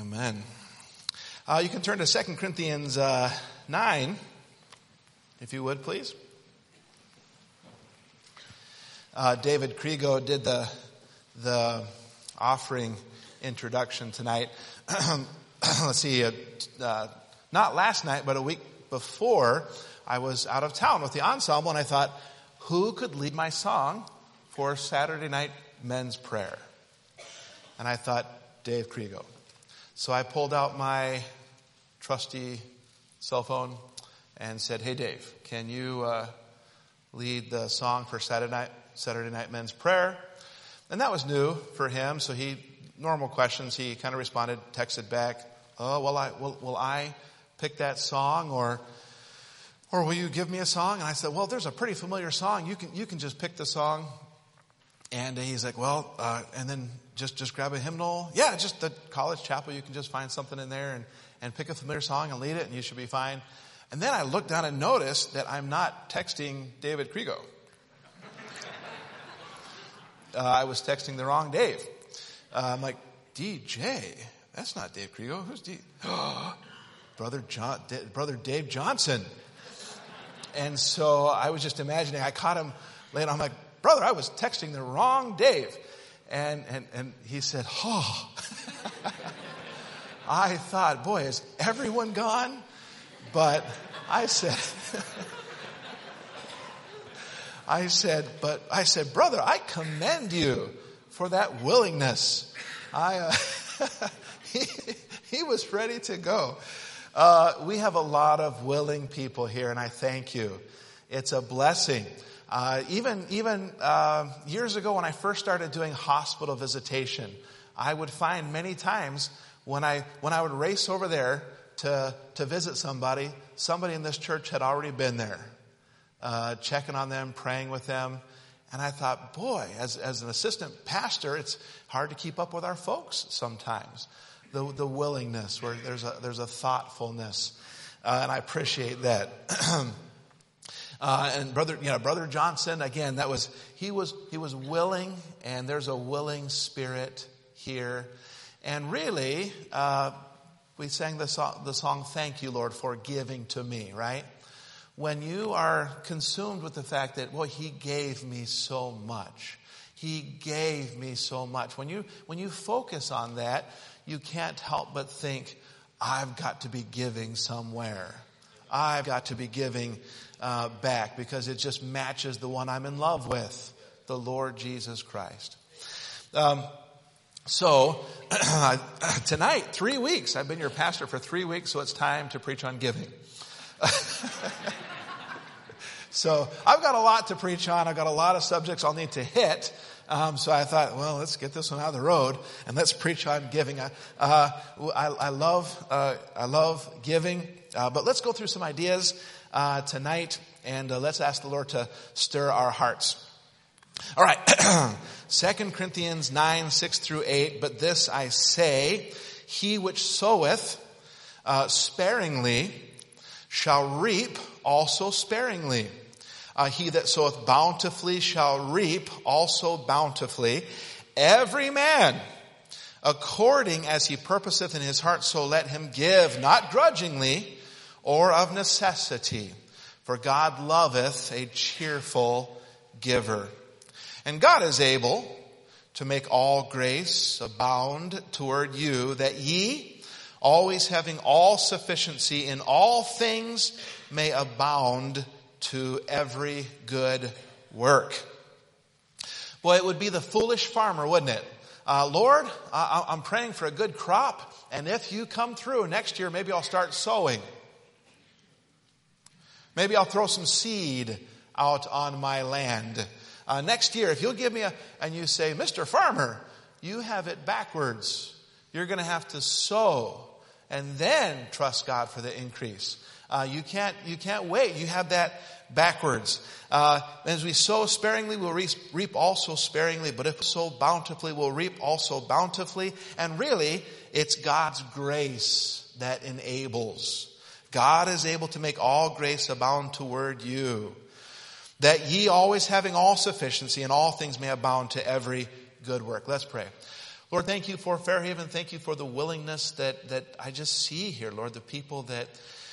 Amen. You can turn to 2 Corinthians 9, if you would, please. David Kriego did the offering introduction tonight. Let's see, not last night, but a week before, I was out of town with the ensemble, and I thought, who could lead my song for Saturday night men's prayer? And I thought, Dave Kriego. So I pulled out my trusty cell phone and said, hey, Dave, can you lead the song for Saturday night men's prayer? And that was new for him, so normal questions, he kind of responded, texted back, will I pick that song, or will you give me a song? And I said, well, there's a pretty familiar song. You can just pick the song. And he's like, and then just grab a hymnal. Yeah, just the college chapel. You can just find something in there and pick a familiar song and lead it, and you should be fine. And then I looked down and noticed that I'm not texting David Kriego. I was texting the wrong Dave. I'm like, DJ? That's not Dave Kriego. Who's D? Brother Dave Johnson. And so I was just imagining, I caught him later. I'm like, brother, I was texting the wrong Dave. And he said, I thought, boy, is everyone gone? But I said, brother, I commend you for that willingness. He was ready to go. We have a lot of willing people here, and I thank you. It's a blessing. Even years ago when I first started doing hospital visitation, I would find many times when I would race over there to visit somebody in this church had already been there, checking on them, praying with them. And I thought, boy, as an assistant pastor, it's hard to keep up with our folks sometimes. The willingness, where there's a thoughtfulness, and I appreciate that. And Brother Johnson, again, he was willing, and there's a willing spirit here. And really, we sang the song, Thank You, Lord, for giving to me, right? When you are consumed with the fact that, well, he gave me so much. He gave me so much. When you focus on that, you can't help but think, I've got to be giving somewhere. I've got to be giving back, because it just matches the one I'm in love with, the Lord Jesus Christ. So tonight, 3 weeks. I've been your pastor for 3 weeks, so it's time to preach on giving. So I've got a lot to preach on. I've got a lot of subjects I'll need to hit. So I thought, well, let's get this one out of the road and let's preach on giving. I love giving, but let's go through some ideas tonight, and let's ask the Lord to stir our hearts. All right, 2 Corinthians 9, 6 through 8. But this I say, he which soweth sparingly shall reap also sparingly. He that soweth bountifully shall reap also bountifully. Every man, according as he purposeth in his heart, so let him give, not grudgingly or of necessity. For God loveth a cheerful giver. And God is able to make all grace abound toward you, that ye, always having all sufficiency in all things, may abound to every good work. Boy, it would be the foolish farmer, wouldn't it? Lord, I'm praying for a good crop, and if you come through next year, maybe I'll start sowing. Maybe I'll throw some seed out on my land. Next year, if you'll give me and you say, Mr. Farmer, you have it backwards. You're going to have to sow and then trust God for the increase. You can't wait. You have that backwards. As we sow sparingly, we'll reap also sparingly. But if we sow bountifully, we'll reap also bountifully. And really, it's God's grace that enables. God is able to make all grace abound toward you, that ye always having all sufficiency in all things may abound to every good work. Let's pray. Lord, thank you for Fairhaven. Thank you for the willingness that I just see here, Lord, the people that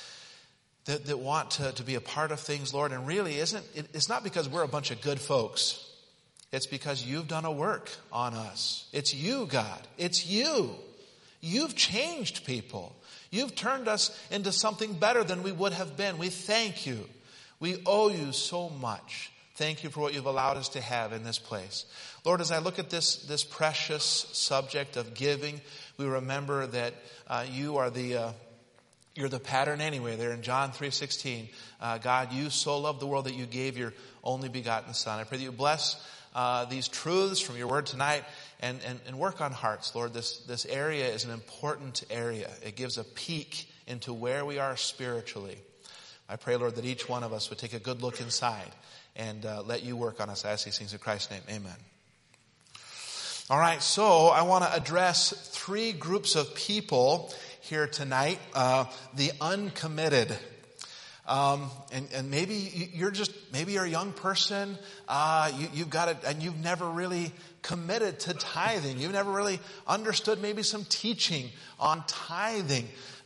want to be a part of things, Lord. And really, it's not because we're a bunch of good folks. It's because you've done a work on us. It's you, God. It's you. You've changed people. You've turned us into something better than we would have been. We thank you. We owe you so much. Thank you for what you've allowed us to have in this place. Lord, as I look at this precious subject of giving, we remember that you are you're the pattern anyway. There in John 3:16, God, you so loved the world that you gave your only begotten Son. I pray that you bless these truths from your word tonight and work on hearts, Lord. This area is an important area. It gives a peek into where we are spiritually. I pray, Lord, that each one of us would take a good look inside and let you work on us. I ask these things in Christ's name. Amen. All right, so I want to address three groups of people here tonight. The uncommitted. And maybe you're a young person. You've got it, and you've never really committed to tithing. You've never really understood maybe some teaching on tithing.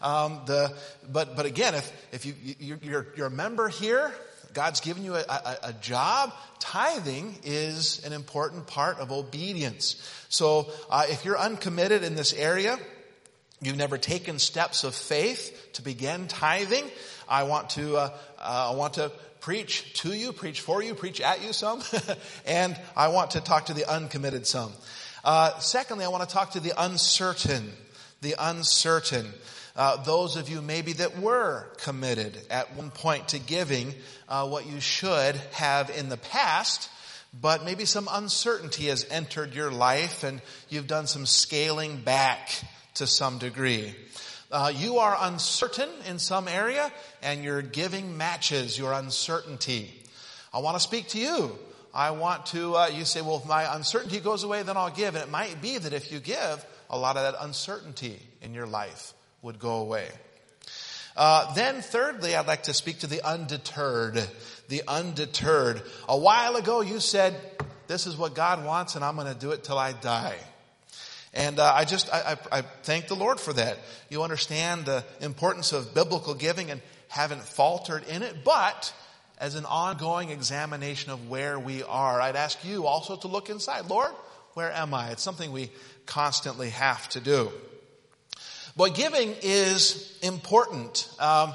But again, if you're a member here, God's given you a job. Tithing is an important part of obedience. So if you're uncommitted in this area, you've never taken steps of faith to begin tithing, I want to preach to you, preach for you, preach at you some, and I want to talk to the uncommitted some. Secondly, I want to talk to the uncertain. The uncertain. Those of you maybe that were committed at one point to giving what you should have in the past, but maybe some uncertainty has entered your life and you've done some scaling back to some degree. You are uncertain in some area and your giving matches your uncertainty. I want to speak to you. I want to, you say, well, if my uncertainty goes away, then I'll give. And it might be that if you give, a lot of that uncertainty in your life would go away. Then thirdly, I'd like to speak to the undeterred. The undeterred. A while ago, you said, this is what God wants and I'm going to do it till I die. And I thank the Lord for that. You understand the importance of biblical giving and haven't faltered in it, but as an ongoing examination of where we are, I'd ask you also to look inside. Lord, where am I? It's something we constantly have to do. But giving is important.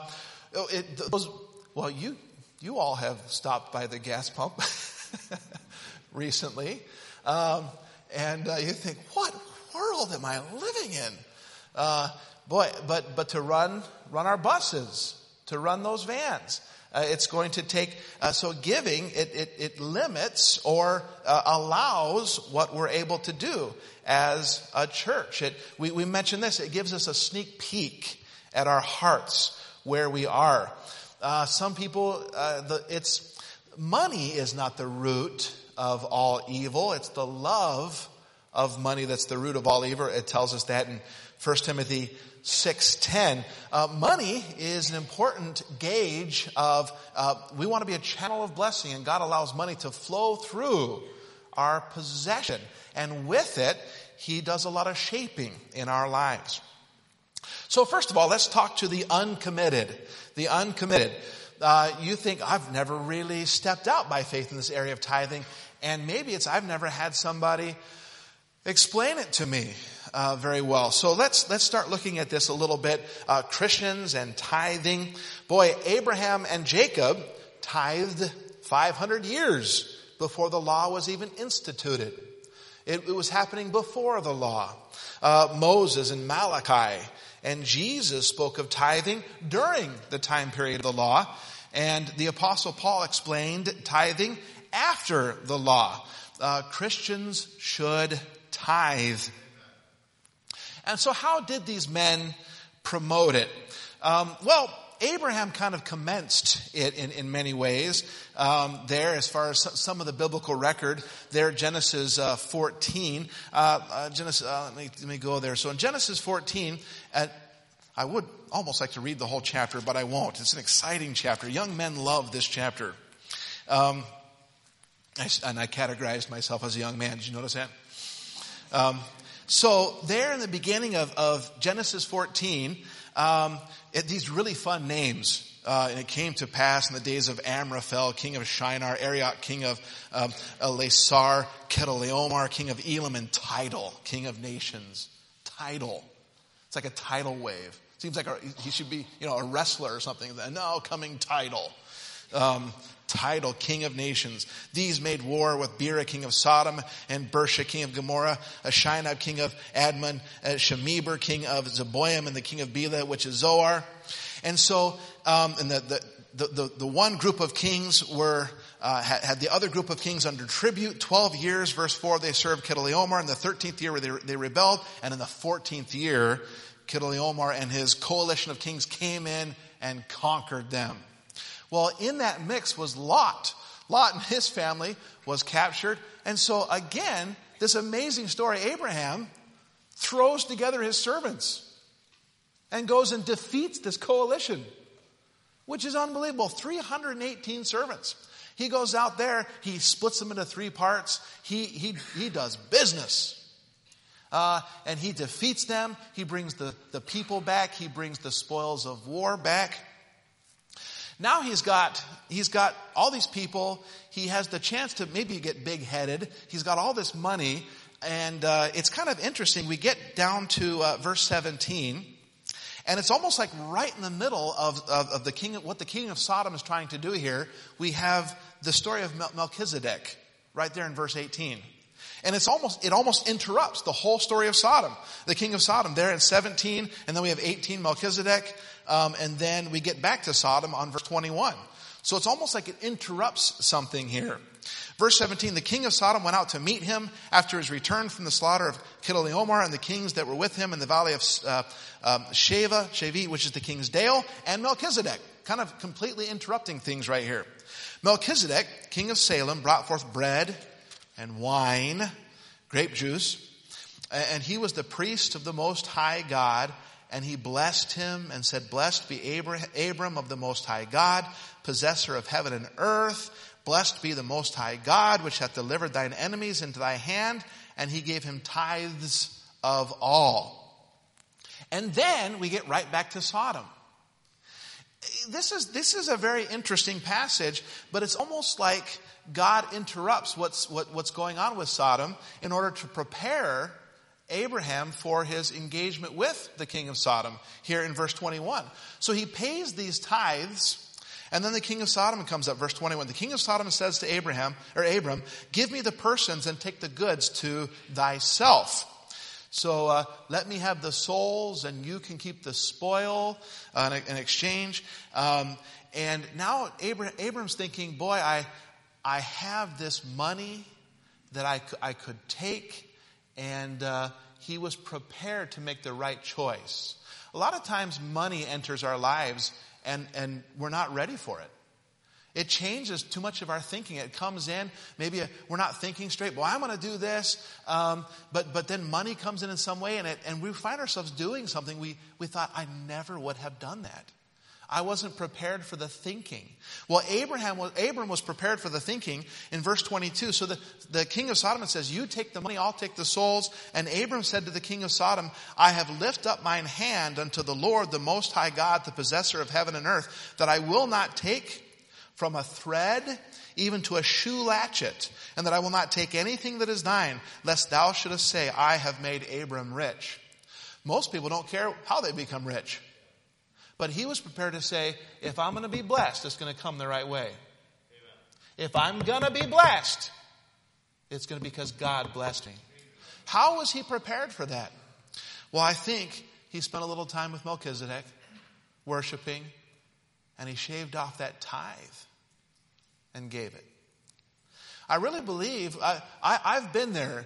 You all have stopped by the gas pump recently, and you think, what world am I living in? But to run our buses, to run those vans, it's going to take. So giving it limits or allows what we're able to do as a church. We mentioned this. It gives us a sneak peek at our hearts where we are. Some people, money is not the root of all evil. It's the love of money that's the root of all evil. It tells us that in 1 Timothy 6:10. Money is an important gauge of, we want to be a channel of blessing, and God allows money to flow through our possession. And with it, He does a lot of shaping in our lives. So first of all, let's talk to the uncommitted. The uncommitted. You think, I've never really stepped out by faith in this area of tithing. And maybe it's I've never had somebody explain it to me very well. So let's start looking at this a little bit. Christians and tithing. Boy, Abraham and Jacob tithed 500 years before the law was even instituted. It was happening before the law. Moses and Malachi and Jesus spoke of tithing during the time period of the law. And the Apostle Paul explained tithing after the law. Christians should tithe. And so how did these men promote it? Well, Abraham kind of commenced it in many ways. There, as far as some of the biblical record, there, Genesis 14. Let me go there. So in Genesis 14, I would almost like to read the whole chapter, but I won't. It's an exciting chapter. Young men love this chapter. And I categorized myself as a young man. Did you notice that? So there in the beginning of Genesis 14, these really fun names. And it came to pass in the days of Amraphel, king of Shinar, Arioch, king of Elasar, Kedorlaomer, king of Elam, and Tidal, king of nations. Tidal. It's like a tidal wave. Seems like he should be, a wrestler or something. No, coming Tidal. Tidal, king of nations. These made war with Bera, king of Sodom, and Bersha, king of Gomorrah, Shinab, king of Admon, Shemeber, king of Zeboim, and the king of Bela, which is Zoar. And so, and the one group of kings had the other group of kings under tribute. 12 years, verse 4, they served Kedorlaomer. In the 13th year, they rebelled. And in the 14th year, Kedorlaomer and his coalition of kings came in and conquered them. Well, in that mix was Lot. Lot and his family was captured. And so again, this amazing story, Abraham throws together his servants and goes and defeats this coalition, which is unbelievable. 318 servants. He goes out there, he splits them into 3 parts. He does business. And he defeats them. He brings the people back. He brings the spoils of war back. Now he's got all these people. He has the chance to maybe get big-headed. He's got all this money. And it's kind of interesting. We get down to verse 17. And it's almost like right in the middle of the king, what the king of Sodom is trying to do here. We have the story of Melchizedek right there in verse 18. And it almost interrupts the whole story of Sodom. The king of Sodom there in 17, and then we have 18, Melchizedek, and then we get back to Sodom on verse 21. So it's almost like it interrupts something here. Verse 17, the king of Sodom went out to meet him after his return from the slaughter of Kedorlaomer and the kings that were with him in the valley of Shaveh, which is the king's dale, and Melchizedek. Kind of completely interrupting things right here. Melchizedek, king of Salem, brought forth bread and wine, grape juice, and he was the priest of the Most High God, and he blessed him and said, blessed be Abram of the Most High God, possessor of heaven and earth. Blessed be the Most High God, which hath delivered thine enemies into thy hand. And he gave him tithes of all. And then we get right back to Sodom. This is a very interesting passage, but it's almost like God interrupts what's going on with Sodom in order to prepare Abraham for his engagement with the king of Sodom here in verse 21. So he pays these tithes, and then the king of Sodom comes up, verse 21. The king of Sodom says to Abram, give me the persons and take the goods to thyself. So let me have the souls and you can keep the spoil in exchange. And now Abram's thinking, boy, I have this money that I could take. And he was prepared to make the right choice. A lot of times money enters our lives and we're not ready for it. It changes too much of our thinking. It comes in, maybe we're not thinking straight. Well, I'm going to do this. But then money comes in some way and we find ourselves doing something we thought, I never would have done that. I wasn't prepared for the thinking. Well, Abram was prepared for the thinking in verse 22. So the king of Sodom says, you take the money, I'll take the souls. And Abram said to the king of Sodom, I have lifted up mine hand unto the Lord, the Most High God, the possessor of heaven and earth, that I will not take from a thread even to a shoe latchet, and that I will not take anything that is thine, lest thou shouldest say, I have made Abram rich. Most people don't care how they become rich. But he was prepared to say, if I'm going to be blessed, it's going to come the right way. Amen. If I'm going to be blessed, it's going to be because God blessed me. How was he prepared for that? Well, I think he spent a little time with Melchizedek, worshiping, and he shaved off that tithe and gave it. I really believe, I've been there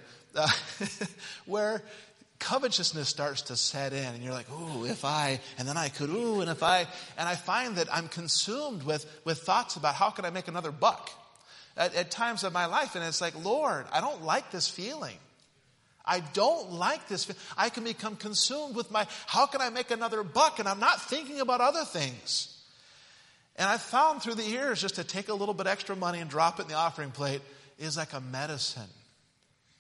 where covetousness starts to set in, and you're like, ooh, if I, and then I could, ooh, and if I, and I find that I'm consumed with thoughts about how can I make another buck at times of my life, and it's like, Lord, I don't like this feeling. I don't like this. I can become consumed with how can I make another buck, and I'm not thinking about other things. And I've found through the years just to take a little bit extra money and drop it in the offering plate is like a medicine.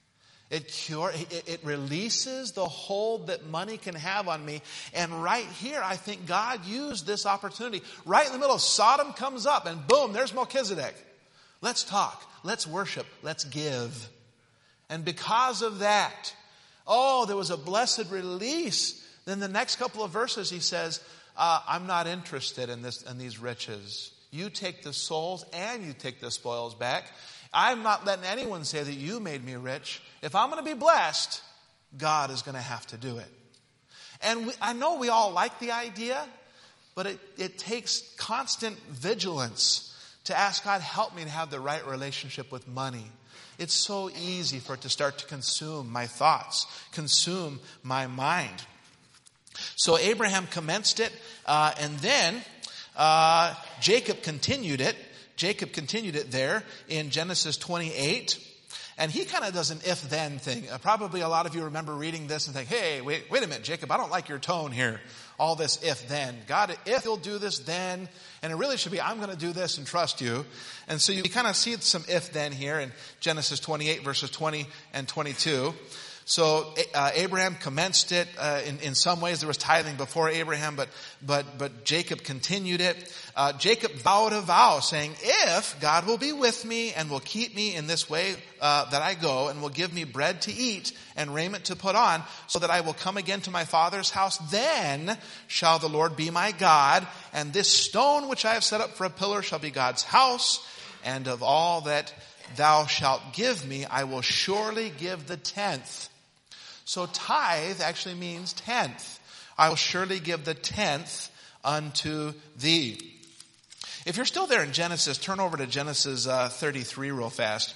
It releases the hold that money can have on me. And right here, I think God used this opportunity. Right in the middle of Sodom comes up and boom, there's Melchizedek. Let's talk. Let's worship. Let's give. And because of that, there was a blessed release. Then the next couple of verses he says, I'm not interested in these riches. You take the souls and you take the spoils back. I'm not letting anyone say that you made me rich. If I'm going to be blessed, God is going to have to do it. And I know we all like the idea, but it takes constant vigilance to ask God, help me to have the right relationship with money. It's so easy for it to start to consume my thoughts, consume my mind. So Abraham commenced it, and then Jacob continued it. Jacob continued it there in Genesis 28. And he kind of does an if-then thing. Probably a lot of you remember reading this and think, hey, wait a minute, Jacob, I don't like your tone here. All this if-then. God, if you'll do this, then. And it really should be, I'm going to do this and trust you. And so you kind of see some if-then here in Genesis 28, verses 20 and 22. So Abraham commenced it. In some ways, there was tithing before Abraham, but Jacob continued it. Jacob vowed a vow, saying, "If God will be with me and will keep me in this way that I go, and will give me bread to eat and raiment to put on, so that I will come again to my father's house, then shall the Lord be my God, and this stone which I have set up for a pillar shall be God's house, and of all that thou shalt give me, I will surely give the tenth." So tithe actually means tenth. I will surely give the tenth unto thee. If you're still there in Genesis, turn over to Genesis 33 real fast.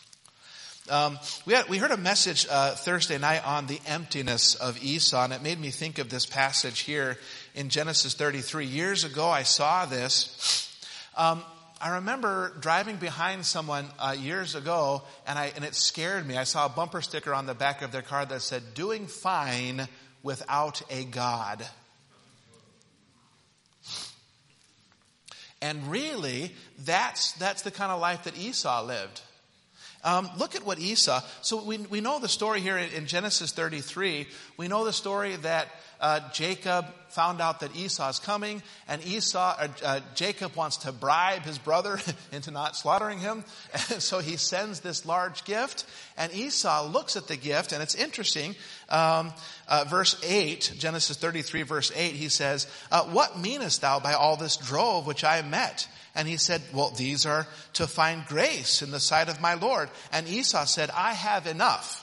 We heard a message Thursday night on the emptiness of Esau, and it made me think of this passage here in Genesis 33. Years ago, I saw this. I remember driving behind someone years ago, and it scared me. I saw a bumper sticker on the back of their car that said, "Doing fine without a God." And really, that's the kind of life that Esau lived. Look at what Esau. So we know the story here in Genesis 33. We know the story that Jacob found out that Esau's coming, and Jacob wants to bribe his brother into not slaughtering him. And so he sends this large gift, and Esau looks at the gift, and it's interesting. Verse 8, Genesis 33, verse 8, he says, "What meanest thou by all this drove which I met?" And he said, "Well, these are to find grace in the sight of my Lord." And Esau said, "I have enough,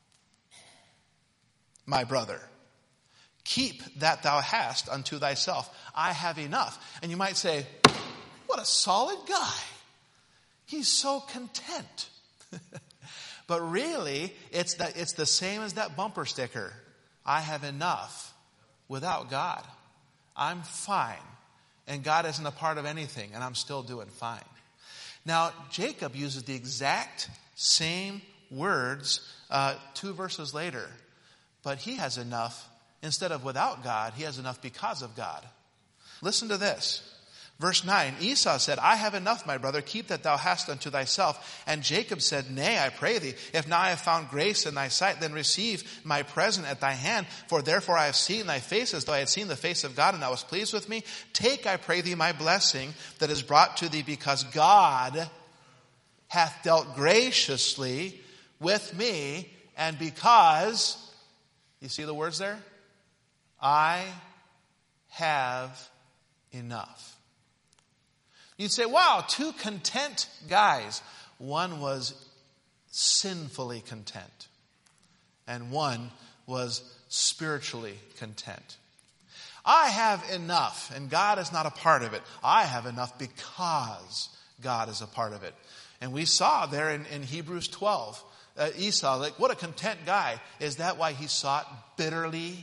my brother. Keep that thou hast unto thyself. I have enough." And you might say, what a solid guy. He's so content. But really, it's the same as that bumper sticker. I have enough without God. I'm fine. And God isn't a part of anything, and I'm still doing fine. Now, Jacob uses the exact same words 2 verses later. But he has enough. Instead of without God, he has enough because of God. Listen to this. Verse 9, Esau said, "I have enough, my brother. Keep that thou hast unto thyself." And Jacob said, "Nay, I pray thee, if now I have found grace in thy sight, then receive my present at thy hand. For therefore I have seen thy face as though I had seen the face of God, and thou wast pleased with me. Take, I pray thee, my blessing that is brought to thee, because God hath dealt graciously with me, and because," you see the words there? "I have enough." You'd say, wow, 2 content guys. One was sinfully content, and one was spiritually content. I have enough, and God is not a part of it. I have enough because God is a part of it. And we saw there in Hebrews 12, Esau, like, what a content guy. Is that why he sought bitterly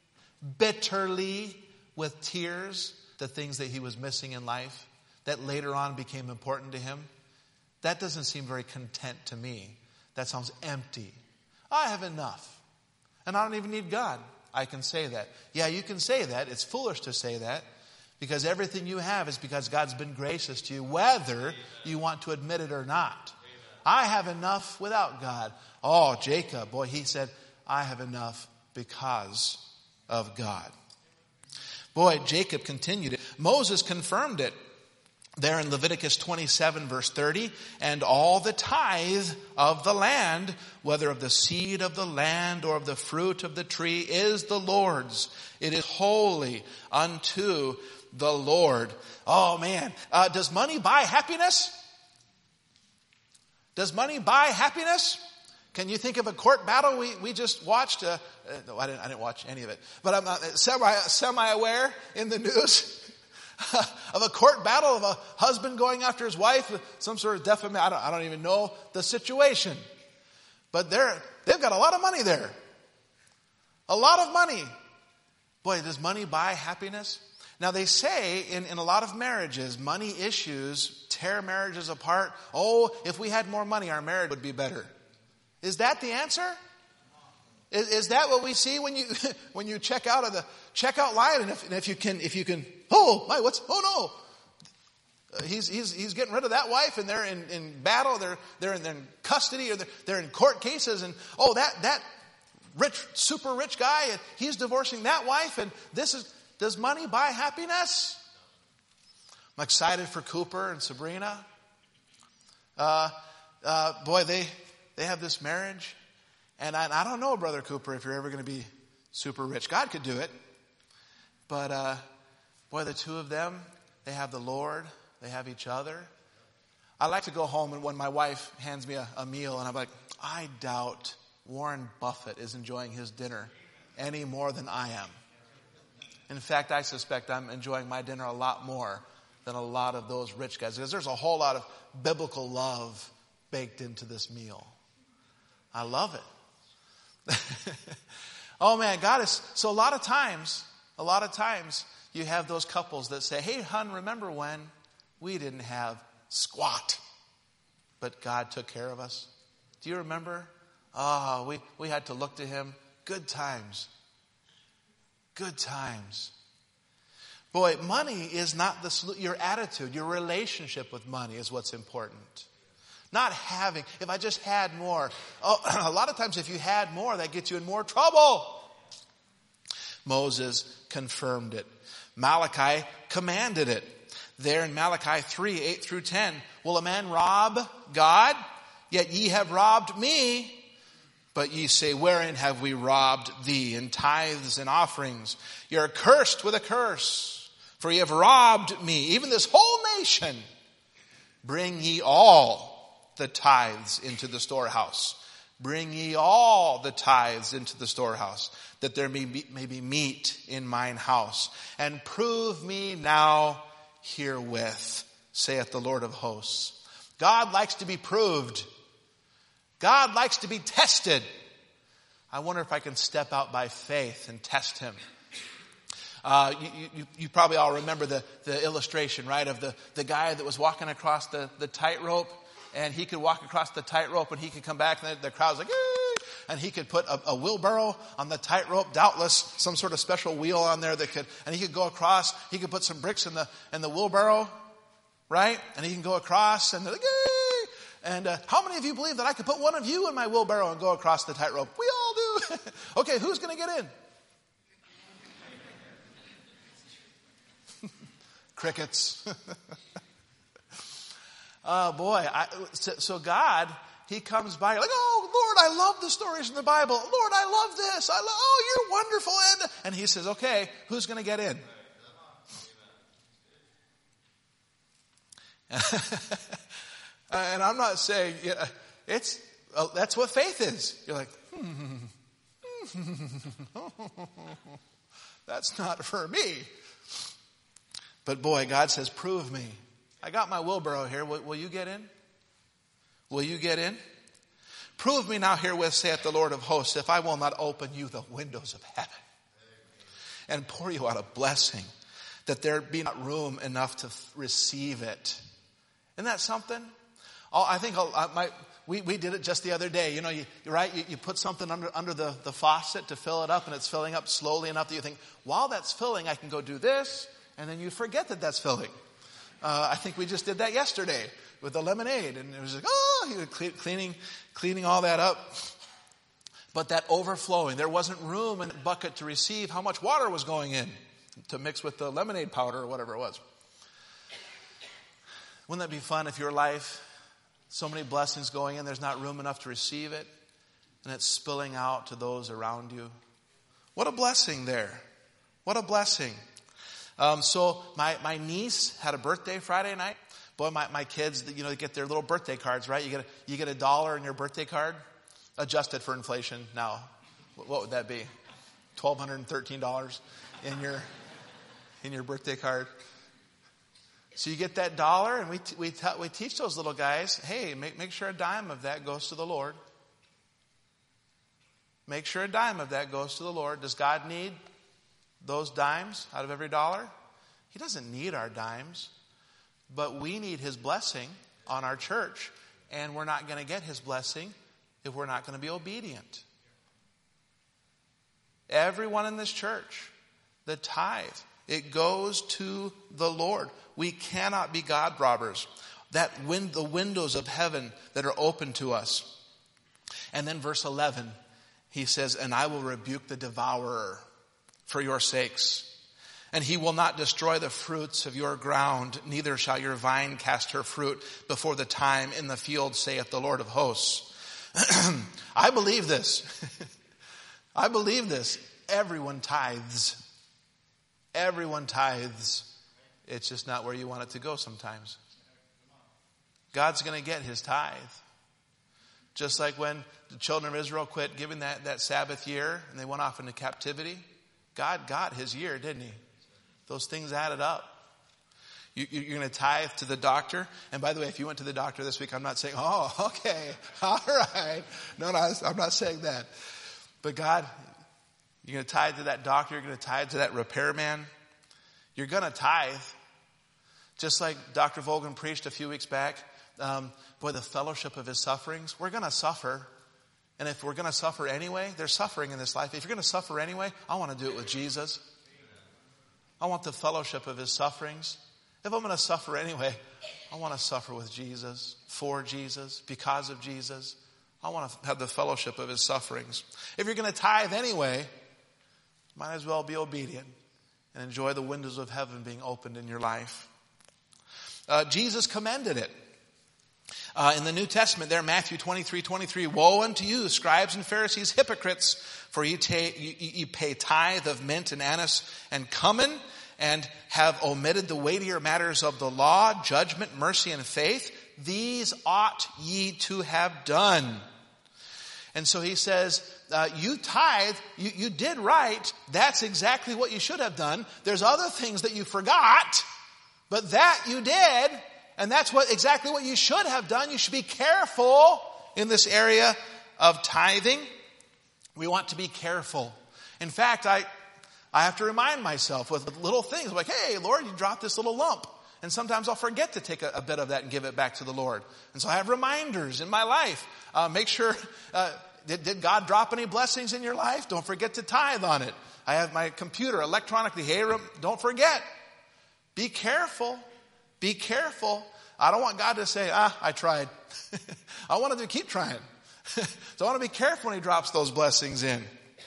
with tears the things that he was missing in life that later on became important to him? That doesn't seem very content to me. That sounds empty. I have enough, and I don't even need God. I can say that. Yeah, you can say that. It's foolish to say that, because everything you have is because God's been gracious to you, whether you want to admit it or not. I have enough without God. Oh, Jacob, boy, he said, I have enough because of God. Boy, Jacob continued it. Moses confirmed it there in Leviticus 27 verse 30. And all the tithe of the land, whether of the seed of the land or of the fruit of the tree, is the Lord's. It is holy unto the Lord. Oh man, does money buy happiness? Does money buy happiness? Can you think of a court battle we just watched? No, I didn't watch any of it, but I'm semi-aware in the news of a court battle of a husband going after his wife with some sort of defamation. I don't even know the situation, but they've got a lot of money there. A lot of money. Boy, does money buy happiness? Now they say in a lot of marriages, money issues tear marriages apart. Oh, if we had more money, our marriage would be better. Is that the answer? Is that what we see when you check out of the checkout line? And if you can, oh no. He's getting rid of that wife, and they're in battle, they're in custody, or they're in court cases, and oh, that rich, super rich guy, and he's divorcing that wife, and does money buy happiness? I'm excited for Cooper and Sabrina. Boy, they have this marriage, and I don't know, Brother Cooper, if you're ever going to be super rich. God could do it, but boy, the two of them, they have the Lord, they have each other. I like to go home, and when my wife hands me a meal, and I'm like, I doubt Warren Buffett is enjoying his dinner any more than I am. In fact, I suspect I'm enjoying my dinner a lot more than a lot of those rich guys, because there's a whole lot of biblical love baked into this meal. I love it. Oh man, God is, so a lot of times you have those couples that say, hey hon, remember when we didn't have squat, but God took care of us? Do you remember? We had to look to him. Good times. Good times. Boy, money is not the solution. Your attitude, your relationship with money is what's important. Not having. If I just had more. Oh, a lot of times if you had more, that gets you in more trouble. Moses confirmed it. Malachi commanded it. There in Malachi 3, 8 through 10. Will a man rob God? Yet ye have robbed me. But ye say, wherein have we robbed thee? In tithes and offerings. Ye are cursed with a curse, for ye have robbed me, even this whole nation. Bring ye all the tithes into the storehouse. Bring ye all the tithes into the storehouse, that there may be meat in mine house. And prove me now herewith, saith the Lord of hosts. God likes to be proved. God likes to be tested. I wonder if I can step out by faith and test him. You probably all remember the illustration, right, of the guy that was walking across the tightrope, and he could walk across the tightrope and he could come back, and the crowd's like, "Yay!" And he could put a wheelbarrow on the tightrope, doubtless some sort of special wheel on there and he could go across. He could put some bricks in the wheelbarrow, right? And he can go across, and they're like, "Yay!" And how many of you believe that I could put one of you in my wheelbarrow and go across the tightrope? We all do. Okay, who's going to get in? Crickets. Oh boy. So God, he comes by like, oh Lord, I love the stories in the Bible. Lord, I love this. Oh, you're wonderful. And he says, okay, who's going to get in? And I'm not saying, that's what faith is. You're like, that's not for me. But boy, God says, prove me. I got my wheelbarrow here. Will you get in? Will you get in? Prove me now herewith, saith the Lord of hosts, if I will not open you the windows of heaven and pour you out a blessing, that there be not room enough to receive it. Isn't that something? I think we did it just the other day. You put something under the faucet to fill it up, and it's filling up slowly enough that you think, while that's filling, I can go do this, and then you forget that that's filling. I think we just did that yesterday with the lemonade, and it was like, he was cleaning all that up. But that overflowing, there wasn't room in the bucket to receive how much water was going in to mix with the lemonade powder or whatever it was. Wouldn't that be fun if your life, so many blessings going in, there's not room enough to receive it, and it's spilling out to those around you? What a blessing there. What a blessing. So my niece had a birthday Friday night. Boy, my kids, they get their little birthday cards, right? You get $1 in your birthday card, adjusted for inflation now. What would that be? $1,213 in your birthday card. So you get that $1, and we teach those little guys, hey, make sure a dime of that goes to the Lord. Make sure a dime of that goes to the Lord. Does God need those dimes out of every $1? He doesn't need our dimes, but we need His blessing on our church, and we're not going to get His blessing if we're not going to be obedient. Everyone in this church, the tithe, it goes to the Lord. We cannot be God robbers. The windows of heaven that are open to us. And then verse 11, he says, and I will rebuke the devourer for your sakes. And he will not destroy the fruits of your ground, neither shall your vine cast her fruit before the time in the field, saith the Lord of hosts. I believe this. I believe this. Everyone tithes. Everyone tithes. It's just not where you want it to go sometimes. God's going to get His tithe. Just like when the children of Israel quit giving that Sabbath year and they went off into captivity. God got His year, didn't He? Those things added up. You're going to tithe to the doctor. And by the way, if you went to the doctor this week, I'm not saying, oh, okay, all right. No, I'm not saying that. But God, you're going to tithe to that doctor. You're going to tithe to that repairman. You're going to tithe. Just like Dr. Volgan preached a few weeks back. Boy, the fellowship of His sufferings. We're going to suffer. And if we're going to suffer anyway, there's suffering in this life. If you're going to suffer anyway, I want to do it with Jesus. I want the fellowship of His sufferings. If I'm going to suffer anyway, I want to suffer with Jesus, for Jesus, because of Jesus. I want to have the fellowship of His sufferings. If you're going to tithe anyway, might as well be obedient and enjoy the windows of heaven being opened in your life. Jesus commended it. In the New Testament there, Matthew 23:23, woe unto you, scribes and Pharisees, hypocrites, for ye pay tithe of mint and anise and cumin, and have omitted the weightier matters of the law, judgment, mercy, and faith. These ought ye to have done. And so he says, you tithe, you did right. That's exactly what you should have done. There's other things that you forgot, but that you did. And that's exactly what you should have done. You should be careful in this area of tithing. We want to be careful. In fact, I have to remind myself with little things like, hey, Lord, you dropped this little lump. And sometimes I'll forget to take a bit of that and give it back to the Lord. And so I have reminders in my life. Make sure, did God drop any blessings in your life? Don't forget to tithe on it. I have my computer electronically. Hey, don't forget. Be careful. Be careful. I don't want God to say, I tried. I want him to keep trying. So I want to be careful when he drops those blessings in.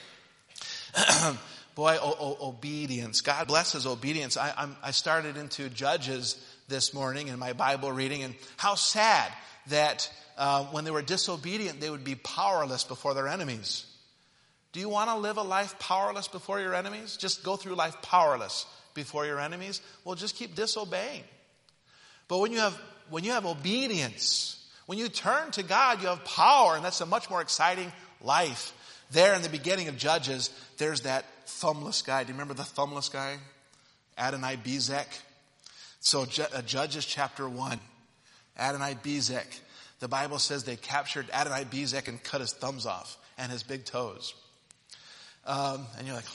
Boy, obedience. God blesses obedience. I started into Judges this morning in my Bible reading, and how sad that when they were disobedient, they would be powerless before their enemies. Do you want to live a life powerless before your enemies? Just go through life powerless before your enemies? Well, just keep disobeying. But when you have obedience, when you turn to God, you have power, and that's a much more exciting life. There in the beginning of Judges, there's that thumbless guy. Do you remember the thumbless guy? Adonai-Bezek. So Judges chapter 1, Adonai-Bezek. The Bible says they captured Adonai-Bezek and cut his thumbs off and his big toes. And you're like,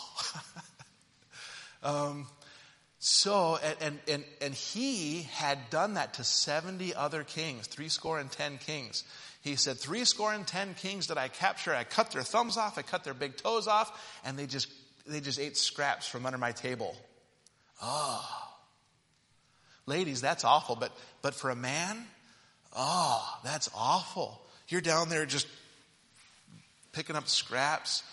oh. So he had done that to 70 other kings, 70 kings. He said, 70 kings that I captured, I cut their thumbs off, I cut their big toes off, and they just ate scraps from under my table. Oh. Ladies, that's awful, but for a man, Oh, that's awful. You're down there just picking up scraps.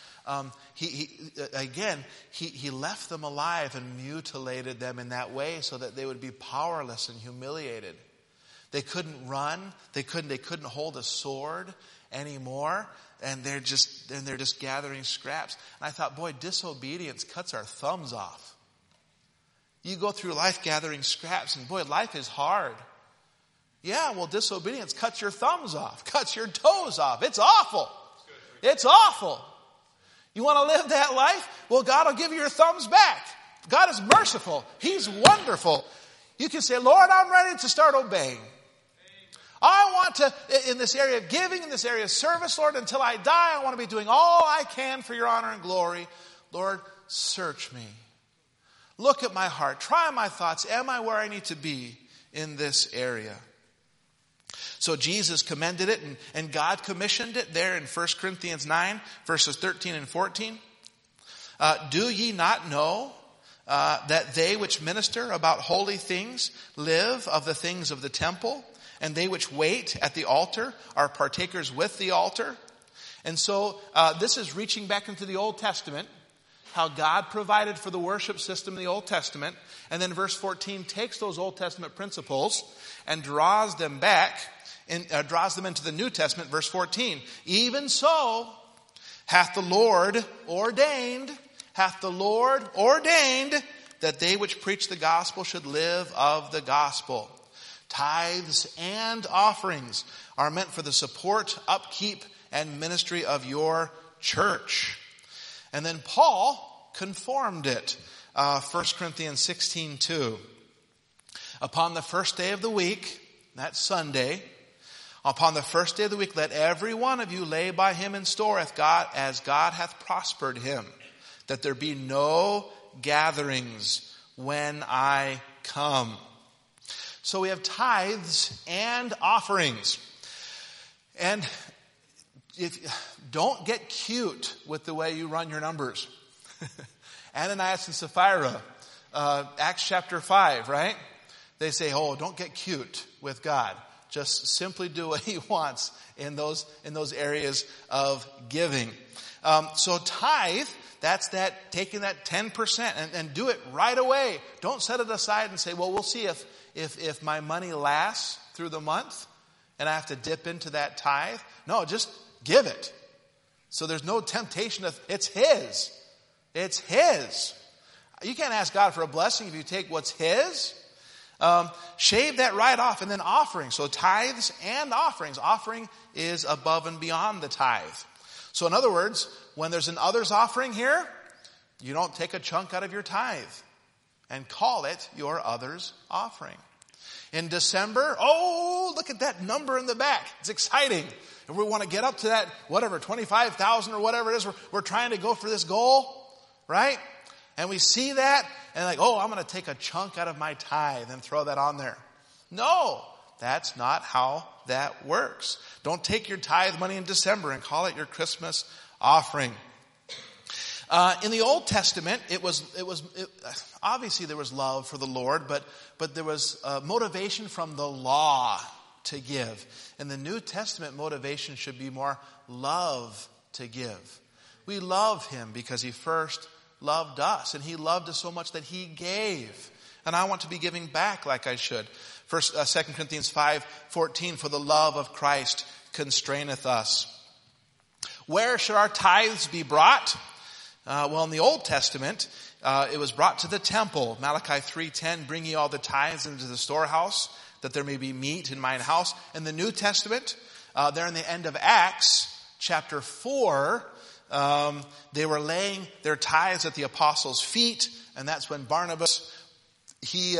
He left them alive and mutilated them in that way so that they would be powerless and humiliated. They couldn't run. They couldn't hold a sword anymore. And they're just gathering scraps. And I thought, boy, disobedience cuts our thumbs off. You go through life gathering scraps, and boy, life is hard. Yeah, well, disobedience cuts your thumbs off, cuts your toes off. It's awful. It's awful. You want to live that life? Well, God will give you your thumbs back. God is merciful. He's wonderful. You can say, Lord, I'm ready to start obeying. I want to, in this area of giving, in this area of service, Lord, until I die, I want to be doing all I can for your honor and glory. Lord, search me. Look at my heart. Try my thoughts. Am I where I need to be in this area? So Jesus commended it, and God commissioned it there in 1 Corinthians 9, verses 13 and 14. Do ye not know that they which minister about holy things live of the things of the temple, and they which wait at the altar are partakers with the altar? And so this is reaching back into the Old Testament, how God provided for the worship system in the Old Testament. And then verse 14 takes those Old Testament principles and draws them back and draws them into the New Testament. Verse 14, even so hath the Lord ordained that they which preach the gospel should live of the gospel. Tithes and offerings are meant for the support, upkeep, and ministry of your church. And then Paul conformed it. 1 Corinthians 16:2. Upon the first day of the week, that's Sunday, upon the first day of the week, let every one of you lay by him in store as God hath prospered him, that there be no gatherings when I come. So we have tithes and offerings. And don't get cute with the way you run your numbers. Ananias and Sapphira, Acts chapter 5, right? They say, oh, don't get cute with God. Just simply do what he wants in those areas of giving. So tithe, that's that taking that 10% and do it right away. Don't set it aside and say, well, we'll see if my money lasts through the month and I have to dip into that tithe. No, just give it. So there's no temptation of, it's his. It's his. You can't ask God for a blessing if you take what's his. Shave that right off. And then offering. So tithes and offerings. Offering is above and beyond the tithe. So in other words, when there's an others offering here, you don't take a chunk out of your tithe and call it your others offering. In December, oh, look at that number in the back. It's exciting. If we want to get up to that, whatever, 25,000 or whatever it is, we're trying to go for this goal, right? And we see that and like, oh, I'm going to take a chunk out of my tithe and throw that on there. No, that's not how that works. Don't take your tithe money in December and call it your Christmas offering. In the Old Testament, it was obviously there was love for the Lord, but there was motivation from the law to give. In the New Testament, motivation should be more love to give. We love him because he first loved us, and he loved us so much that he gave. And I want to be giving back like I should. 2 Corinthians 5:14, for the love of Christ constraineth us. Where should our tithes be brought? Well, in the Old Testament, it was brought to the temple. Malachi 3:10, bring ye all the tithes into the storehouse, that there may be meat in mine house. In the New Testament, there in the end of Acts, chapter 4, they were laying their tithes at the apostles' feet, and that's when Barnabas, he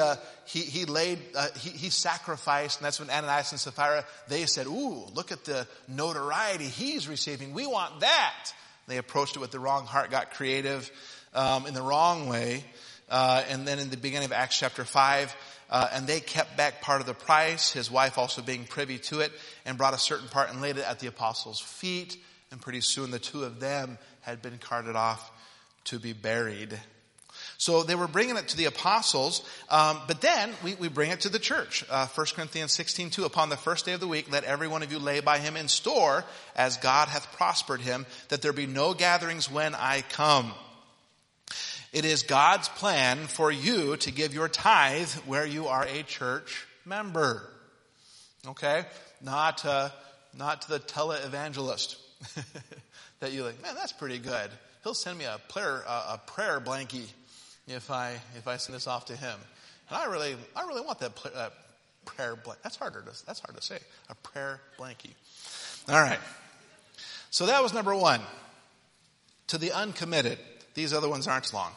sacrificed, and that's when Ananias and Sapphira, they said, ooh, look at the notoriety he's receiving. We want that. They approached it with the wrong heart, got creative in the wrong way. And then in the beginning of Acts chapter 5, and they kept back part of the price, his wife also being privy to it, and brought a certain part and laid it at the apostles' feet. And pretty soon the two of them had been carted off to be buried. So they were bringing it to the apostles, but then we bring it to the church. 1 Corinthians 16:2, upon the first day of the week, let every one of you lay by him in store, as God hath prospered him, that there be no gatherings when I come. It is God's plan for you to give your tithe where you are a church member. Okay? Not to the televangelist that you like, man, that's pretty good. He'll send me a prayer blankie if I send this off to him. And I really want that prayer blankie. That's hard to say. A prayer blankie. All right. So that was number one. To the uncommitted. These other ones aren't long.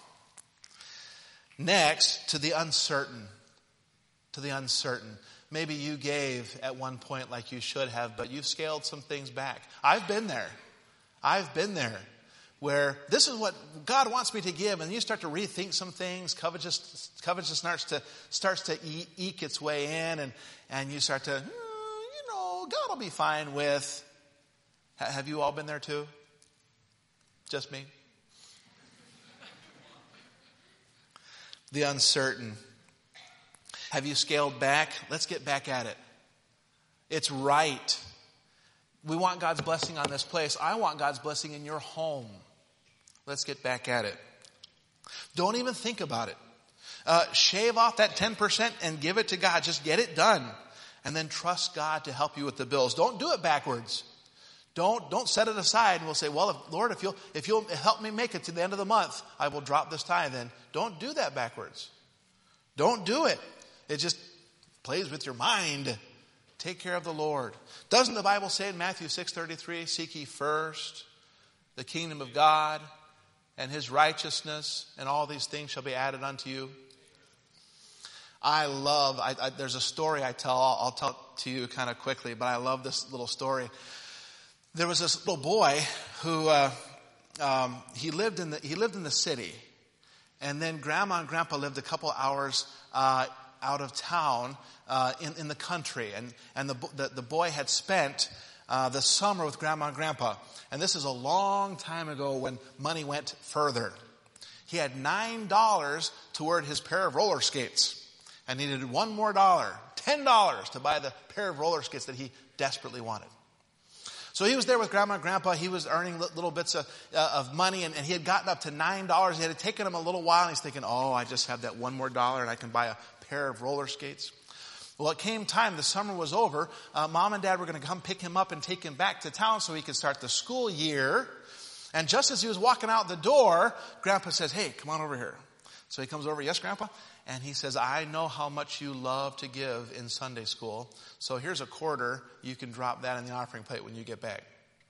Next, to the uncertain. To the uncertain. Maybe you gave at one point like you should have, but you've scaled some things back. I've been there. Where this is what God wants me to give, and you start to rethink some things. Covetousness starts to eke its way in, and you start to, God will be fine with. Have you all been there too? Just me? The uncertain. Have you scaled back? Let's get back at it. It's right. We want God's blessing on this place. I want God's blessing in your home. Let's get back at it. Don't even think about it. Shave off that 10% and give it to God. Just get it done. And then trust God to help you with the bills. Don't do it backwards. Don't set it aside and we'll say, well, Lord, if you'll help me make it to the end of the month, I will drop this tithe in. Don't do that backwards. Don't do it. It just plays with your mind. Take care of the Lord. Doesn't the Bible say in Matthew 6:33, seek ye first the kingdom of God and his righteousness, and all these things shall be added unto you? There's a story I tell. I'll tell it to you kind of quickly, but I love this little story. There was this little boy who he lived in the city, and then Grandma and Grandpa lived a couple hours out of town in the country, and the boy had spent the summer with Grandma and Grandpa, and this is a long time ago when money went further. He had $9 toward his pair of roller skates, and needed $1 more, $10 to buy the pair of roller skates that he desperately wanted. So he was there with Grandma and Grandpa. He was earning little bits of money, and he had gotten up to $9. It had taken him a little while, and he's thinking, I just have that $1 more, and I can buy a pair of roller skates. Well, it came time. The summer was over. Mom and Dad were going to come pick him up and take him back to town so he could start the school year. And just as he was walking out the door, Grandpa says, hey, come on over here. So he comes over, yes, Grandpa? And he says, I know how much you love to give in Sunday school. So here's a quarter. You can drop that in the offering plate when you get back.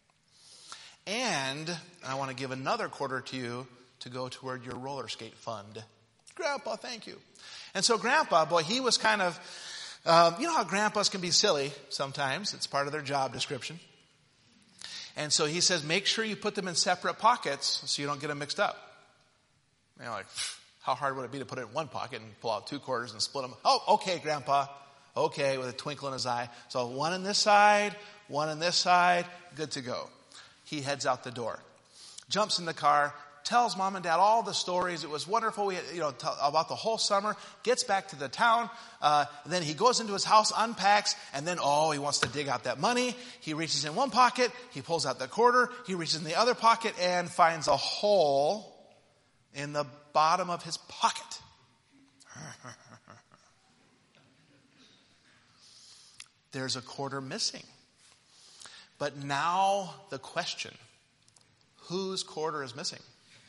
And I want to give another quarter to you to go toward your roller skate fund. Grandpa, thank you. And so Grandpa, boy, he was kind of, you know how grandpas can be silly sometimes. It's part of their job description. And so he says, make sure you put them in separate pockets so you don't get them mixed up. And you're like, how hard would it be to put it in one pocket and pull out 2 quarters and split them? Oh, okay, Grandpa. Okay, with a twinkle in his eye. So one on this side, one on this side, good to go. He heads out the door, jumps in the car, tells Mom and Dad all the stories. It was wonderful. About the whole summer. Gets back to the town. Then he goes into his house, unpacks, and then he wants to dig out that money. He reaches in one pocket. He pulls out the quarter. He reaches in the other pocket and finds a hole in the bottom of his pocket. There's a quarter missing. But now the question, whose quarter is missing?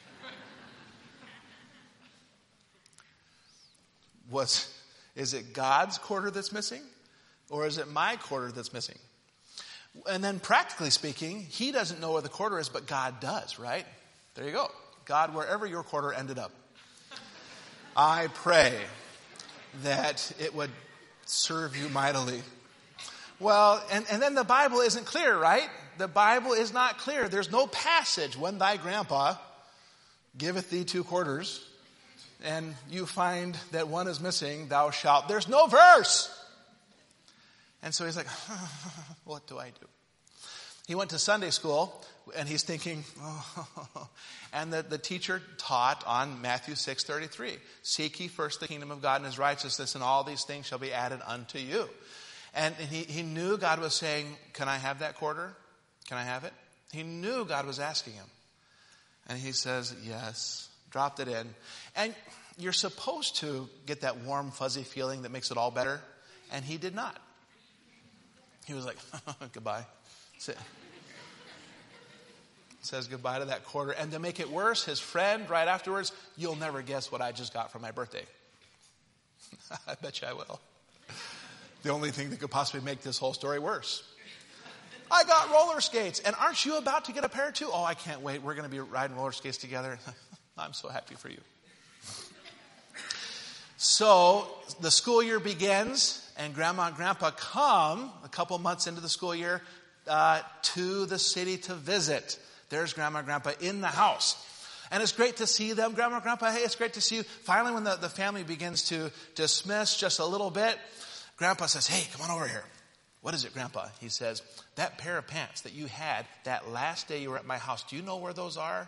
Is it God's quarter that's missing? Or is it my quarter that's missing? And then practically speaking, he doesn't know where the quarter is, but God does, right? There you go. God, wherever your quarter ended up, I pray that it would serve you mightily. Well, and then the Bible isn't clear, right? The Bible is not clear. There's no passage, when thy grandpa giveth thee 2 quarters, and you find that one is missing, thou shalt. There's no verse. And so he's like, what do I do? He went to Sunday school, and he's thinking, oh. And the teacher taught on Matthew 6:33. Seek ye first the kingdom of God and his righteousness, and all these things shall be added unto you. And he knew God was saying, can I have that quarter? Can I have it? He knew God was asking him. And he says, yes, dropped it in. And you're supposed to get that warm, fuzzy feeling that makes it all better. And he did not. He was like, goodbye. Says goodbye to that quarter. And to make it worse, his friend right afterwards, you'll never guess what I just got for my birthday. I bet you I will. The only thing that could possibly make this whole story worse. I got roller skates. And aren't you about to get a pair too? Oh, I can't wait. We're going to be riding roller skates together. I'm so happy for you. So the school year begins, and Grandma and Grandpa come a couple months into the school year to the city to visit. There's Grandma and Grandpa in the house. And it's great to see them. Grandma and Grandpa, hey, it's great to see you. Finally, when the family begins to dismiss just a little bit, Grandpa says, hey, come on over here. What is it, Grandpa? He says, that pair of pants that you had that last day you were at my house, do you know where those are?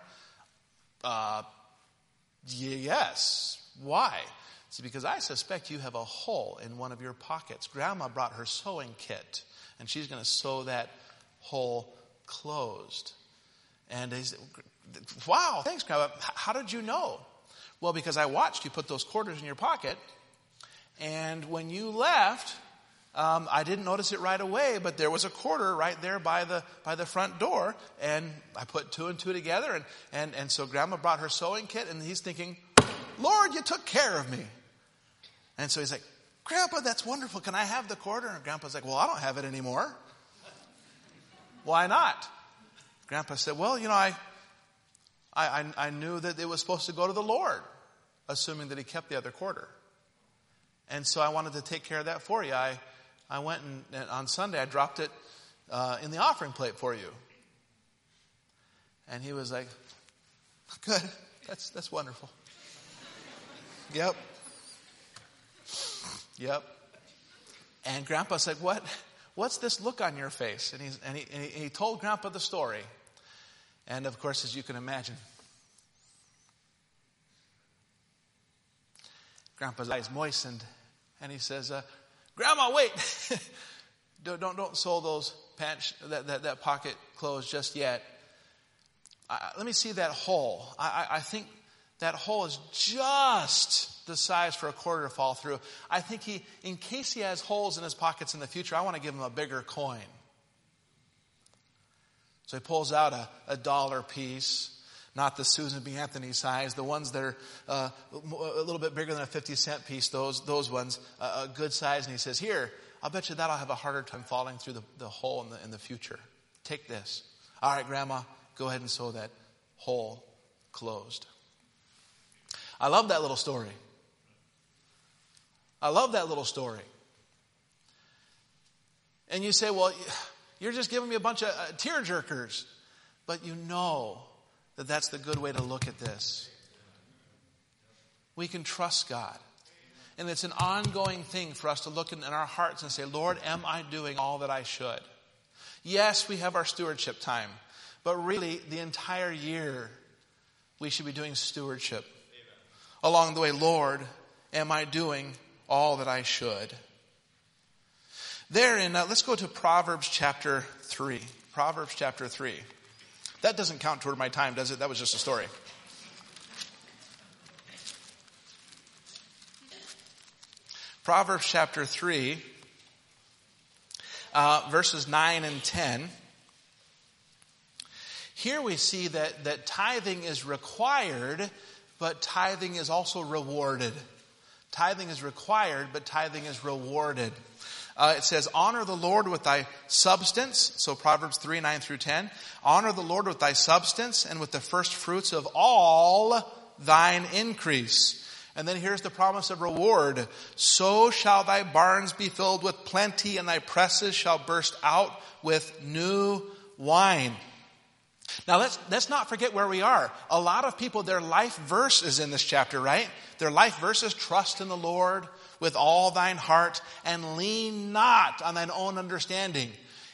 Yes. Why? It's because I suspect you have a hole in one of your pockets. Grandma brought her sewing kit, and she's going to sew that hole closed. And he said, wow, thanks, Grandma. How did you know? Well, because I watched you put those quarters in your pocket, and when you left, I didn't notice it right away, but there was a quarter right there by the front door, and I put two and two together, and so Grandma brought her sewing kit, and he's thinking, Lord, you took care of me. And so he's like, Grandpa, that's wonderful. Can I have the quarter? And Grandpa's like, well, I don't have it anymore. Why not? Grandpa said, well, you know, I knew that it was supposed to go to the Lord, assuming that he kept the other quarter. And so I wanted to take care of that for you. I went and on Sunday, I dropped it in the offering plate for you. And he was like, good. That's wonderful. Yep. And Grandpa said, what's this look on your face? And he told Grandpa the story. And of course, as you can imagine, Grandpa's eyes moistened, and he says, Grandma, wait. don't sew those pants, that pocket closed just yet. Let me see that hole. I think that hole is just the size for a quarter to fall through. I think in case he has holes in his pockets in the future, I want to give him a bigger coin. So he pulls out a dollar piece, not the Susan B. Anthony size, the ones that are a little bit bigger than a 50-cent piece, those ones, a good size. And he says, here, I'll bet you that I'll have a harder time falling through the hole in the future. Take this. All right, Grandma, go ahead and sew that hole closed. I love that little story. And you say, well, you're just giving me a bunch of tear jerkers. But you know that that's the good way to look at this. We can trust God. And it's an ongoing thing for us to look in our hearts and say, Lord, am I doing all that I should? Yes, we have our stewardship time. But really, the entire year, we should be doing stewardship. Amen. Along the way, Lord, am I doing all that I should? Therein, let's go to Proverbs chapter 3. Proverbs chapter 3. That doesn't count toward my time, does it? That was just a story. Proverbs chapter 3, verses 9 and 10. Here we see that tithing is required, but tithing is also rewarded. Tithing is required, but tithing is rewarded. It says, honor the Lord with thy substance. So Proverbs 3, 9 through 10. Honor the Lord with thy substance and with the first fruits of all thine increase. And then here's the promise of reward. So shall thy barns be filled with plenty, and thy presses shall burst out with new wine. Now let's not forget where we are. A lot of people, their life verse is in this chapter, right? Their life verse is trust in the Lord with all thine heart and lean not on thine own understanding.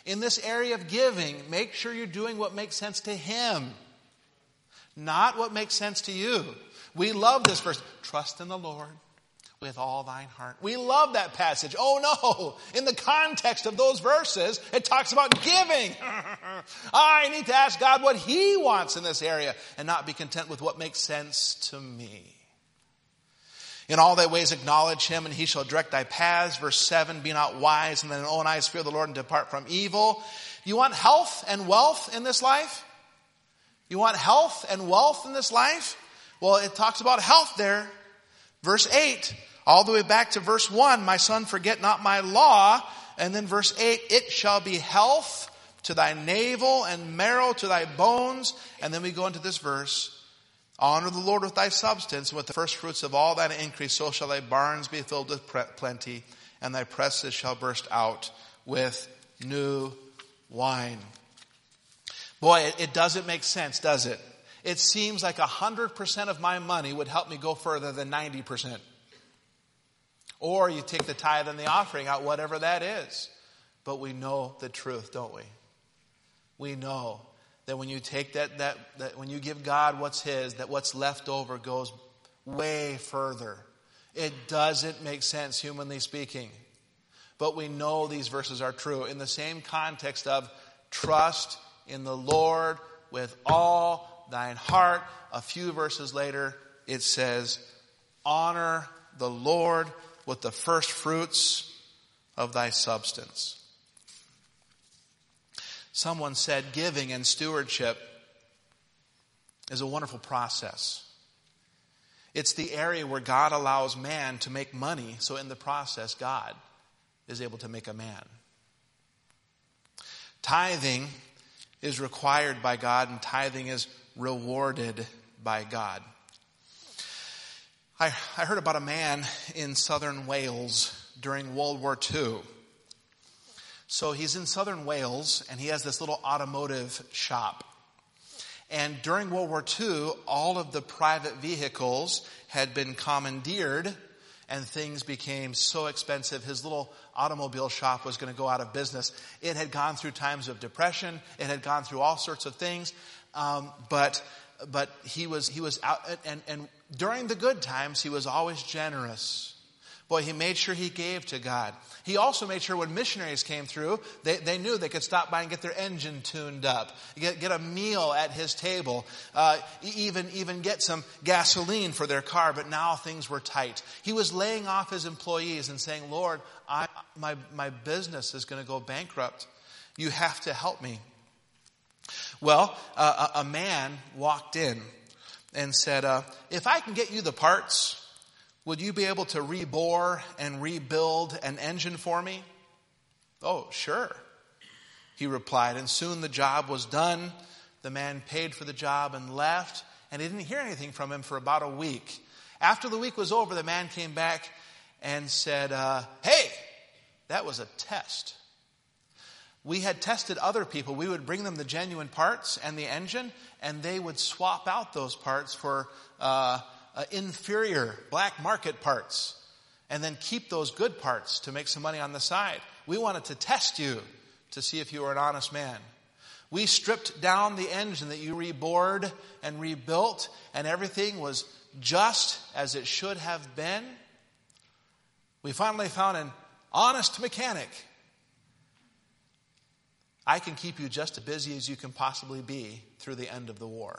In this area of giving, make sure you're doing what makes sense to Him, not what makes sense to you. We love this verse. Trust in the Lord with all thine heart. We love that passage. Oh no, in the context of those verses, it talks about giving. I need to ask God what He wants in this area and not be content with what makes sense to me. In all thy ways acknowledge Him, and He shall direct thy paths. Verse 7, be not wise, and then in own eyes fear the Lord, and depart from evil. You want health and wealth in this life? You want health and wealth in this life? Well, it talks about health there. Verse 8, all the way back to verse 1, my son, forget not my law. And then verse 8, it shall be health to thy navel and marrow to thy bones. And then we go into this verse. Honor the Lord with thy substance, and with the first fruits of all thine increase, so shall thy barns be filled with plenty, and thy presses shall burst out with new wine. Boy, it doesn't make sense, does it? It seems like 100% of my money would help me go further than 90%. Or you take the tithe and the offering out, whatever that is. But we know the truth, don't we? We know that when you take that when you give God what's His, that what's left over goes way further. It doesn't make sense, humanly speaking. But we know these verses are true in the same context of trust in the Lord with all thine heart. A few verses later, it says, honor the Lord with the first fruits of thy substance. Someone said giving and stewardship is a wonderful process. It's the area where God allows man to make money, so in the process, God is able to make a man. Tithing is required by God, and tithing is rewarded by God. I heard about a man in southern Wales during World War II. So he's in southern Wales, and he has this little automotive shop. And during World War II, all of the private vehicles had been commandeered, and things became so expensive, his little automobile shop was going to go out of business. It had gone through times of depression. It had gone through all sorts of things. But he was out, and during the good times, he was always generous. Boy, he made sure he gave to God. He also made sure when missionaries came through, they knew they could stop by and get their engine tuned up, get a meal at his table, even get some gasoline for their car. But now things were tight. He was laying off his employees and saying, Lord, my business is going to go bankrupt. You have to help me. Well, a man walked in and said, if I can get you the parts, would you be able to rebore and rebuild an engine for me? Oh, sure, he replied. And soon the job was done. The man paid for the job and left, and he didn't hear anything from him for about a week. After the week was over, the man came back and said, hey, that was a test. We had tested other people. We would bring them the genuine parts and the engine, and they would swap out those parts for inferior black market parts and then keep those good parts to make some money on the side. We wanted to test you to see if you were an honest man. We stripped down the engine that you rebored and rebuilt, and everything was just as it should have been. We finally found an honest mechanic. I can keep you just as busy as you can possibly be through the end of the war.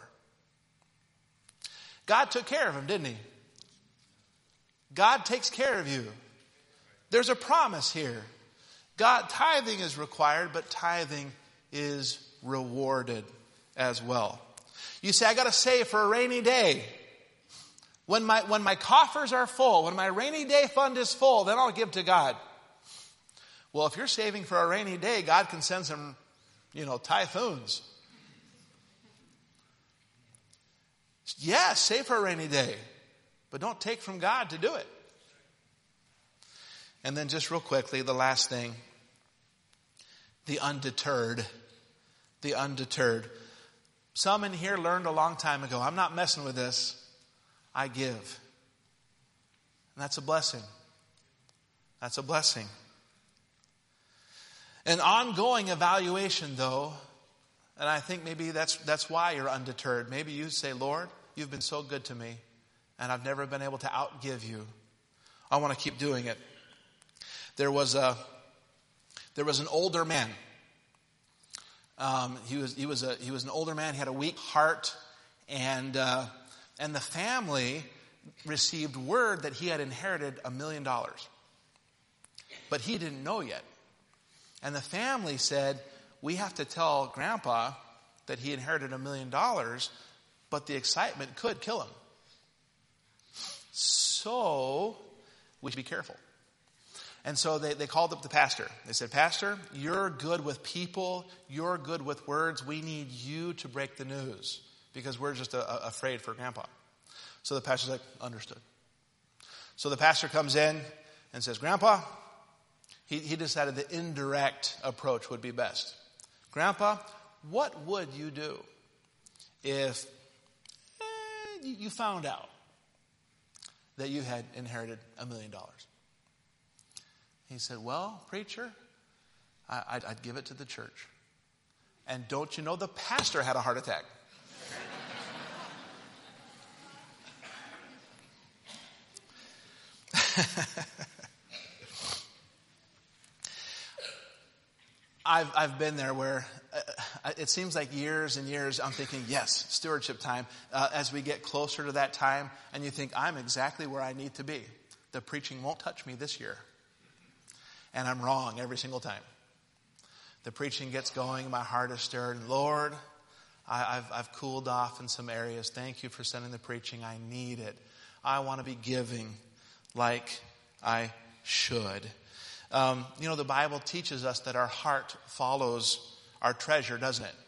God took care of him, didn't he? God takes care of you. There's a promise here. Tithing is required, but tithing is rewarded as well. You say, I got to save for a rainy day. When my coffers are full, when my rainy day fund is full, then I'll give to God. Well, if you're saving for a rainy day, God can send some, typhoons. Yes, save for a rainy day, but don't take from God to do it. And then just real quickly, the last thing, the undeterred. The undeterred. Some in here learned a long time ago, I'm not messing with this. I give. And that's a blessing. That's a blessing. An ongoing evaluation, though, and I think maybe that's why you're undeterred. Maybe you say, Lord, you've been so good to me, and I've never been able to outgive you. I want to keep doing it. There was an older man. He was an older man. He had a weak heart, and the family received word that he had inherited $1 million, but he didn't know yet. And the family said, we have to tell Grandpa that he inherited $1 million, but the excitement could kill him. So we should be careful. And so they called up the pastor. They said, Pastor, you're good with people. You're good with words. We need you to break the news because we're just afraid for Grandpa. So the pastor's like, understood. So the pastor comes in and says, Grandpa, he decided the indirect approach would be best. Grandpa, what would you do if you found out that you had inherited $1 million? He said, well, preacher, I'd give it to the church. And don't you know the pastor had a heart attack? I've been there where it seems like years and years I'm thinking, yes, stewardship time. As we get closer to that time and you think, I'm exactly where I need to be. The preaching won't touch me this year. And I'm wrong every single time. The preaching gets going, my heart is stirred. Lord, I've cooled off in some areas. Thank you for sending the preaching. I need it. I want to be giving like I should. The Bible teaches us that our heart follows our treasure, doesn't it?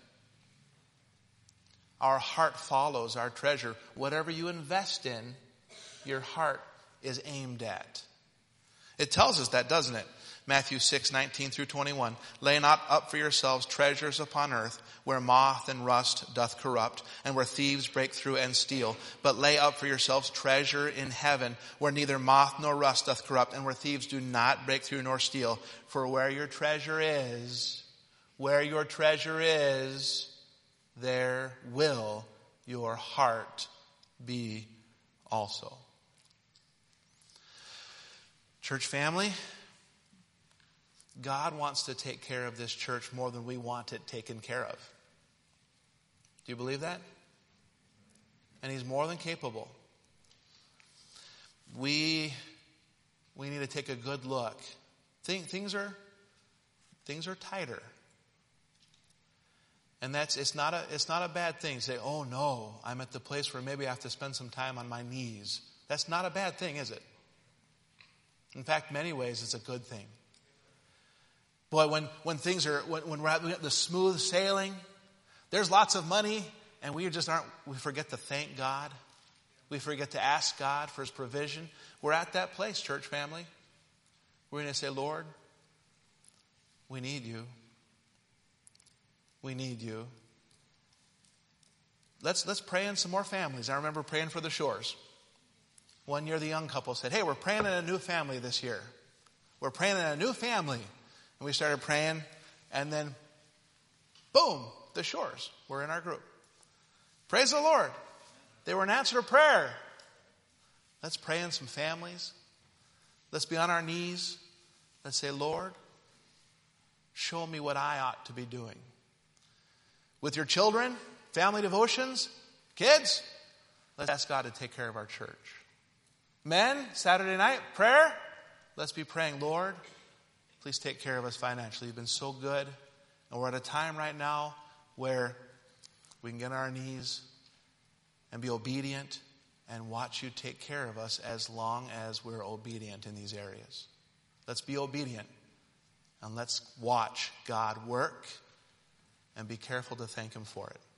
Our heart follows our treasure. Whatever you invest in, your heart is aimed at. It tells us that, doesn't it? Matthew 6:19-21. Lay not up for yourselves treasures upon earth, where moth and rust doth corrupt, and where thieves break through and steal. But lay up for yourselves treasure in heaven, where neither moth nor rust doth corrupt, and where thieves do not break through nor steal. For where your treasure is, there will your heart be also. Church family, God wants to take care of this church more than we want it taken care of. Do you believe that? And He's more than capable. We need to take a good look. Things are tighter. And it's not a bad thing to say, oh no, I'm at the place where maybe I have to spend some time on my knees. That's not a bad thing, is it? In fact, many ways it's a good thing. Boy, when things are, when we're at the smooth sailing, there's lots of money, and we forget to thank God. We forget to ask God for His provision. We're at that place, church family. We're going to say, Lord, we need you. We need you. Let's pray in some more families. I remember praying for the Shores. One year the young couple said, hey, we're praying in a new family this year. We're praying in a new family. And we started praying, and then, boom, the Shores were in our group. Praise the Lord. They were an answer to prayer. Let's pray in some families. Let's be on our knees. Let's say, Lord, show me what I ought to be doing. With your children, family devotions, kids, let's ask God to take care of our church. Men, Saturday night, prayer. Let's be praying, Lord, please take care of us financially. You've been so good. And we're at a time right now where we can get on our knees and be obedient and watch you take care of us as long as we're obedient in these areas. Let's be obedient and let's watch God work and be careful to thank Him for it.